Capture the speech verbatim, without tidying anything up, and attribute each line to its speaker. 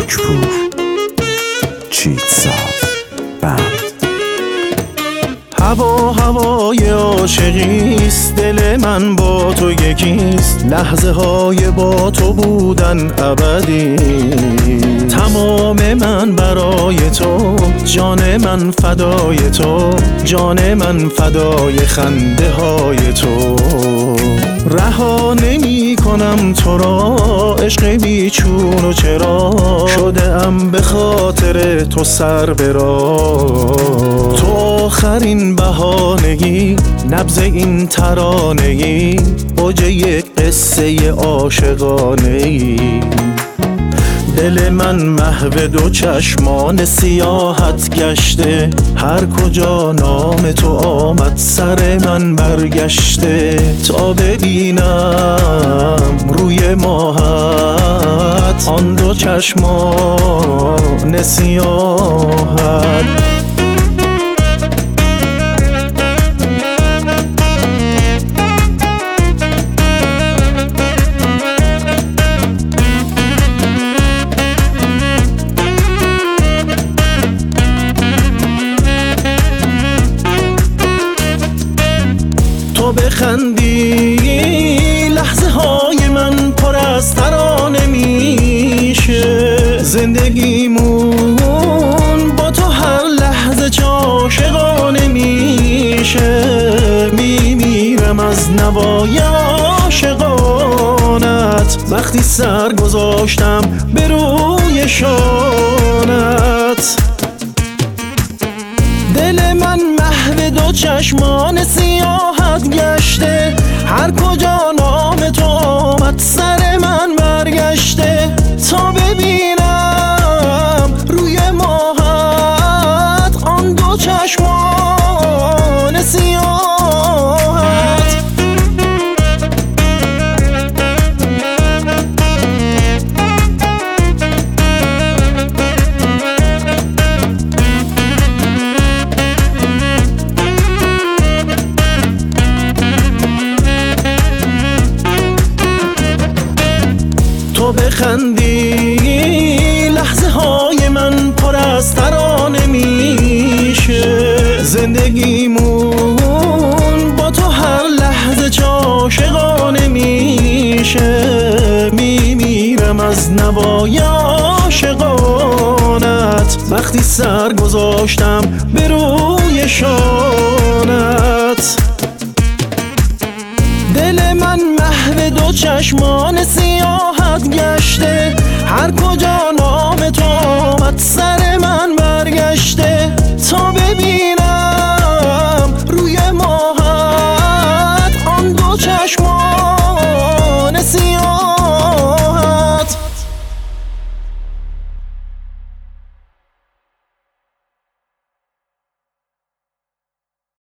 Speaker 1: خاکپور چیت ساز بند.
Speaker 2: هوا هوای عاشقیست، دل من با تو یکیست، لحظه های با تو بودن ابدی. تمام من برای تو، جان من فدای تو، جان من فدای خنده های تو. رها نمی کنم تو را، عشق بیچون و چرا، شده ام به خاطر تو سر برا. تو آخرین بهانگی، نبض این ترانگی، اوج یک قصه عاشقانه‌ای. دل من محو دو چشمان سیاحت گشته، هر کجا نام تو آمد سر من برگشته. تا ببینم روی ماهت آن دو چشمان سیاحت. تو بخندی لحظه های من پر از ترانه میشه. زندگیمون با تو هر لحظه عاشقانه میشه. میمیرم از نوای عاشقانت، وقتی سر گذاشتم به روی شانت. دل من محو دو چشمان سیاحت گشته، هر کجا نام تو آمد سر من برگشته. تا ببینم روی ماهت آن دو چشمان سیاحت. تو بخندی لحظه های من پر از ترانه میشه. زندگیمون با تو هر لحظه عاشقانه میشه. میمیرم از نوای عاشقانت، وقتی سر گذاشتم به روی شانت. دل من محو دو چشمان سیاحت گشته، هر کجا نام تو آمد سر من برگشته. تا ببین